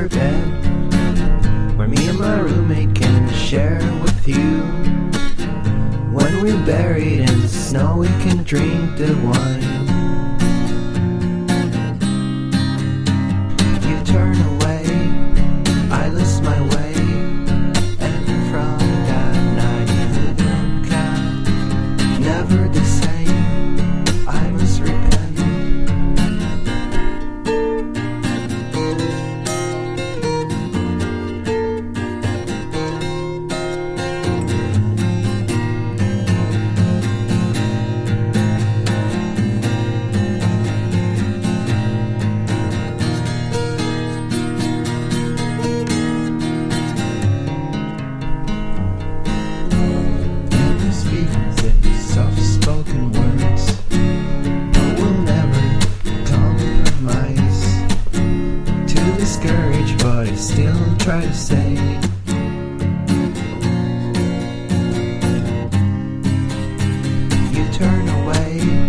our bed, where me and my roommate can share with you. When we're buried in the snow, we can drink the wine. You turn away, I lose my way, and from that night you look at, never the same, I must repent. Soft-spoken words, but we'll never compromise. Too discouraged, but I still try to say, you turn away,